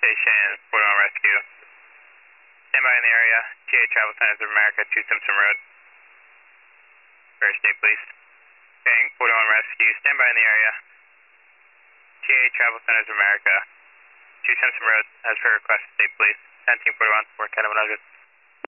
Station, 41 Rescue. Stand by in the area. TA Travel Centers of America, 2 Simpson Road. Fair State Police. Saying 41 Rescue, stand by in the area. TA Travel Centers of America, 2 Simpson Road, as per request, State Police. 1741, 4 Cat 100.